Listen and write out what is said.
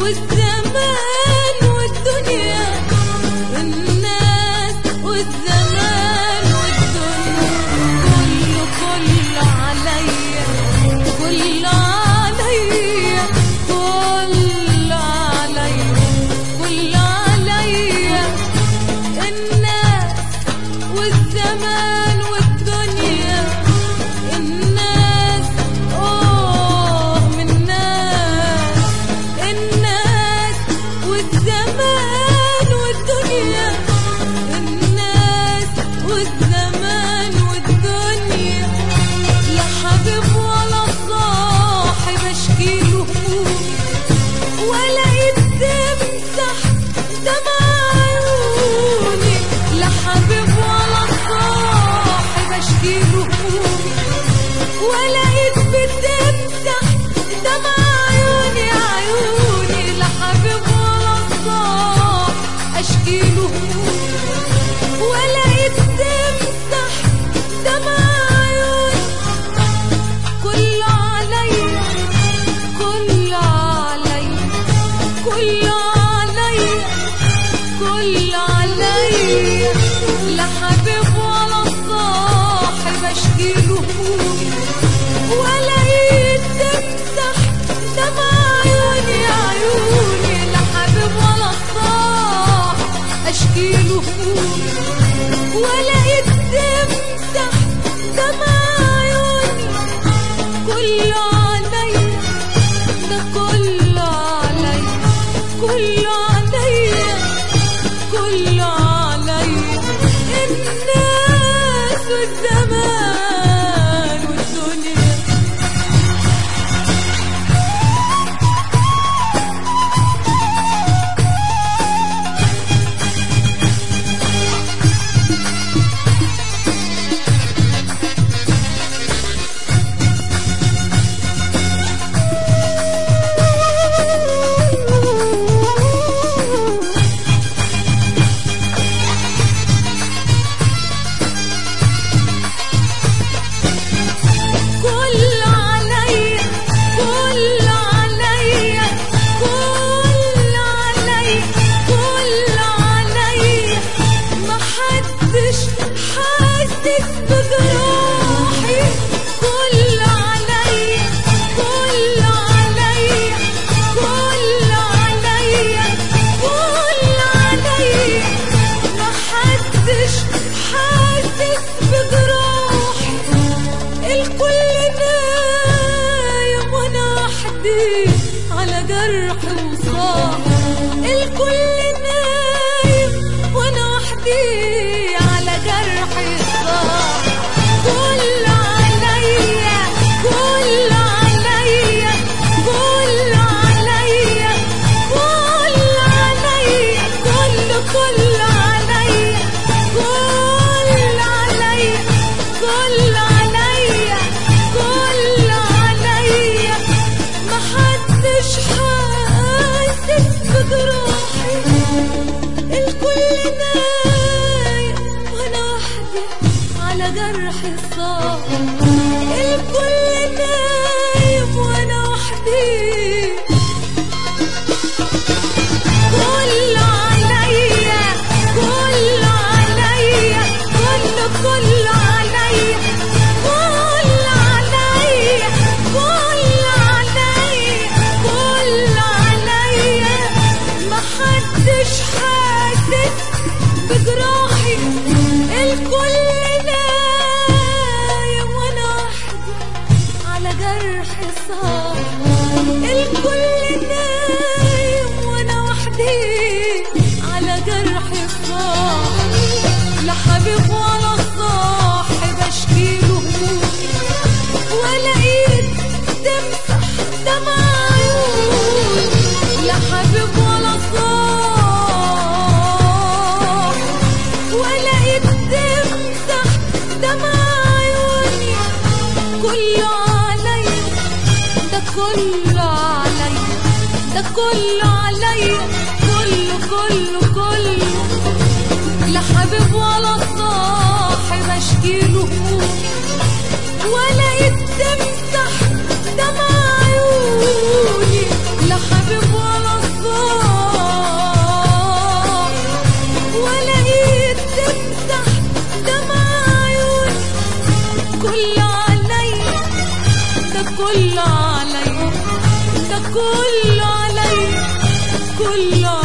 والزمان والدنيا، الناس والزمان والدنيا، كله عليا، كله عليا، كله عليا، كله عليا، الناس والزمان والدنيا، الناس من الناس، الناس والزمان والدنيا، الناس والزمان والدنيا، لا حبيب ولا صاحب اشكيله همومي، ولا يتمسح دمع عيوني، لا حبيب ولا صاحب اشكيله همومي، ولا يتمسح دمع عيوني، عيوني، لا حبيب ولا صاحب اشكيله همومي، ولا يتمسح دمع عيوني، كله عليا، كله عليا، كله عليا، كله عليا، لا حبيب ولا صاحب اشكيله همومي، ولا يتمسح دمع عيوني، عيوني، لا حبيب ولا صاحب اشكيله همومي، ولا يتمسح دمع عيوني، كله عليا، ده كله عليا، كله عليا، كله عليا، الناس والزمان والدنيا. على جرحي وصاح، الكل نايم وانا وحدي على جرحي صاح، كل عليا، كل عليا، كل عليا، كل عليا، كل عليا، كل عليا، كل عليا، كل عليا، محدش حاسس بجروحي، الكل نايم وانا وحدي على جرحي صاح، الكل نايم وانا وحدي، كل عليا، كل عليا، كل عليا، كل عليا، كل عليا، كل عليا، محدش حاسس بجراحي، الكل نايم وانا وحدي على جرحي صاح، الكل نايم وانا وحدي على جرحي صاح، لا حبيب ولا صاحب اشكيله همومي، ولا ايد تمسح دمع عيوني، لا حبيب ولا صاحب، ولا ايد تمسح دمع عيوني، كله عليا، ده كله عليا، ده كله عليا، كله لا حبيب ولا صاحب اشكيله همومي، ولا يتمسح دمع عيوني، لا حبيب ولا صاحب كله علي، ده كله علي، كله